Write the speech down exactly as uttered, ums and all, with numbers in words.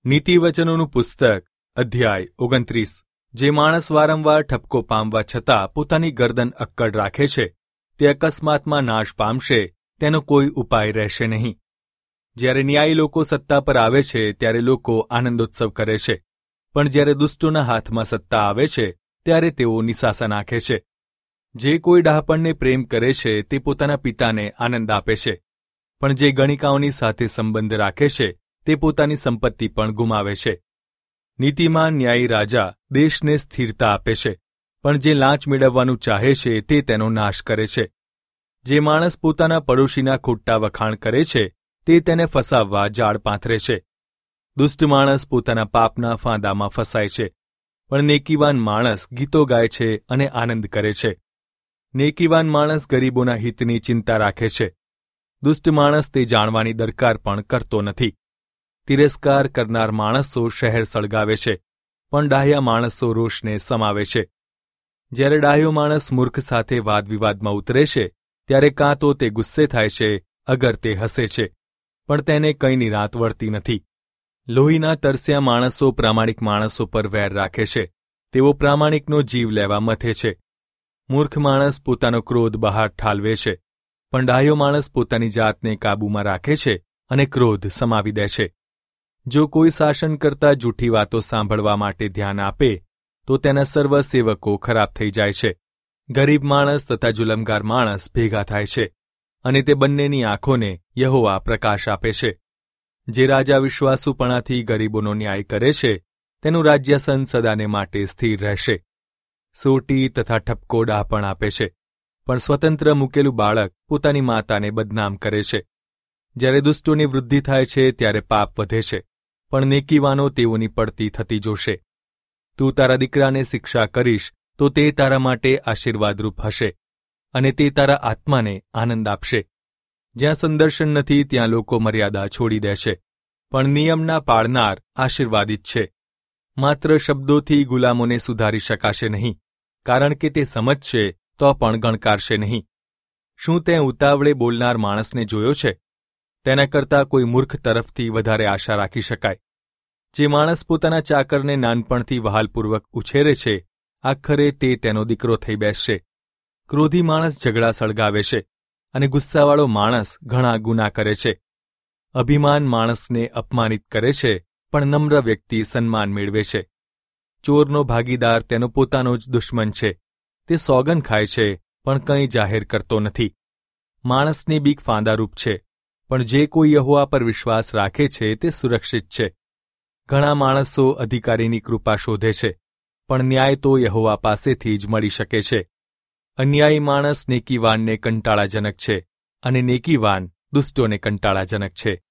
નીતિવચનોનું પુસ્તક અધ્યાય ઓગણત્રીસ. જે માણસ વારંવાર ઠપકો પામવા છતાં પોતાની ગરદન અક્કડ રાખે છે તે અકસ્માતમાં નાશ પામશે, તેનો કોઈ ઉપાય રહેશે નહીં. જ્યારે ન્યાયી લોકો સત્તા પર આવે છે ત્યારે લોકો આનંદોત્સવ કરે છે, પણ જ્યારે દુષ્ટોના હાથમાં સત્તા આવે છે ત્યારે તેઓ નિસાસા નાખે છે. જે કોઈ ડહાપણને પ્રેમ કરે છે તે પોતાના પિતાને આનંદ આપે છે, પણ જે ગણિકાઓની સાથે સંબંધ રાખે છે તે પોતાની સંપત્તિ પણ ગુમાવે છે. નીતિમાન ન્યાયી રાજા દેશને સ્થિરતા આપે છે, પણ જે લાંચ મેળવવાનું ચાહે છે તે તેનો નાશ કરે છે. જે માણસ પોતાના પડોશીના ખોટા વખાણ કરે છે તે તેને ફસાવવા જાળ પાથરે છે. દુષ્ટ માણસ પોતાના પાપના ફાંદામાં ફસાય છે, પણ નેકીવાન માણસ ગીતો ગાય છે અને આનંદ કરે છે. નેકીવાન માણસ ગરીબોના હિતની ચિંતા રાખે છે. દુષ્ટ માણસ તે જાણવાની દરકાર પણ કરતો નથી. તિરસ્કાર કરનાર માણસો શહેર સળગાવે છે, પણ ડાહ્યા માણસો રોષને સમાવે છે. જ્યારે ડાહ્યો માણસ મૂર્ખ સાથે વાદવિવાદમાં ઉતરે છે ત્યારે કાં તો તે ગુસ્સે થાય છે, અગર તે હસે છે, પણ તેને કંઈ નિરાંત વળતી નથી. લોહીના તરસ્યા માણસો પ્રામાણિક માણસો પર વેર રાખે છે, તેઓ પ્રામાણિકનો જીવ લેવા મથે છે. મૂર્ખ માણસ પોતાનો ક્રોધ બહાર ઠાલવે છે, પણ ડાહ્યો માણસ પોતાની જાતને કાબૂમાં રાખે છે અને ક્રોધ સમાવી દે છે. જો કોઈ શાસન કરતા જૂઠી વાતો સાંભળવા માટે ધ્યાન આપે તો તેના સર્વ સેવકો ખરાબ થઈ જાય છે. ગરીબ માણસ તથા જુલમગાર માણસ ભેગા થાય છે, અને તે બંનેની આંખોને યહોવા પ્રકાશ આપે છે. જે રાજા વિશ્વાસુપણાથી ગરીબોનો ન્યાય કરે છે તેનું રાજ્યાસન સદાને માટે સ્થિર રહેશે. સોટી તથા ઠપકો ડહાપણ આપે છે, પણ સ્વતંત્ર મૂકેલું બાળક પોતાની માતાને બદનામ કરે છે. જ્યારે દુષ્ટોની વૃદ્ધિ થાય છે ત્યારે પાપ વધે છે, પણ નેકીવાનો તેઓની પડતી થતી જોશે. તું તારા દીકરાને શિક્ષા કરીશ તો તે તારા માટે આશીર્વાદરૂપ હશે, અને તે તારા આત્માને આનંદ આપશે. જ્યાં સંદર્શન નથી ત્યાં લોકો મર્યાદા છોડી દેશે, પણ નિયમના પાળનાર આશીર્વાદિત છે. માત્ર શબ્દોથી ગુલામોને સુધારી શકાશે નહીં, કારણ કે તે સમજશે તો પણ ગણકારશે નહીં. શું તે ઉતાવળે બોલનાર માણસને જોયો છે? તેના કરતાં કોઈ મૂર્ખ તરફથી વધારે આશા રાખી શકાય. જે માણસ પોતાના ચાકરને નાનપણથી વહાલપૂર્વક ઉછેરે છે, આખરે તે તેનો દીકરો થઈ બેસશે. ક્રોધી માણસ ઝઘડા સળગાવે છે, અને ગુસ્સાવાળો માણસ ઘણા ગુના કરે છે. અભિમાન માણસને અપમાનિત કરે છે, પણ નમ્ર વ્યક્તિ સન્માન મેળવે છે. ચોરનો ભાગીદાર તેનો પોતાનો જ દુશ્મન છે. તે સોગન ખાય છે પણ કંઈ જાહેર કરતો નથી. માણસની બીક ફાંદારૂપ છે, પણ જે કોઈ યહોવા પર વિશ્વાસ રાખે છે તે સુરક્ષિત છે. ઘણા માણસો અધિકારીની કૃપા શોધે છે, પણ ન્યાય તો યહોવા પાસેથી જ મળી શકે છે. અન્યાયી માણસ નેકીવાનને કંટાળાજનક છે, અને નેકીવાન દુષ્ટોને કંટાળાજનક છે.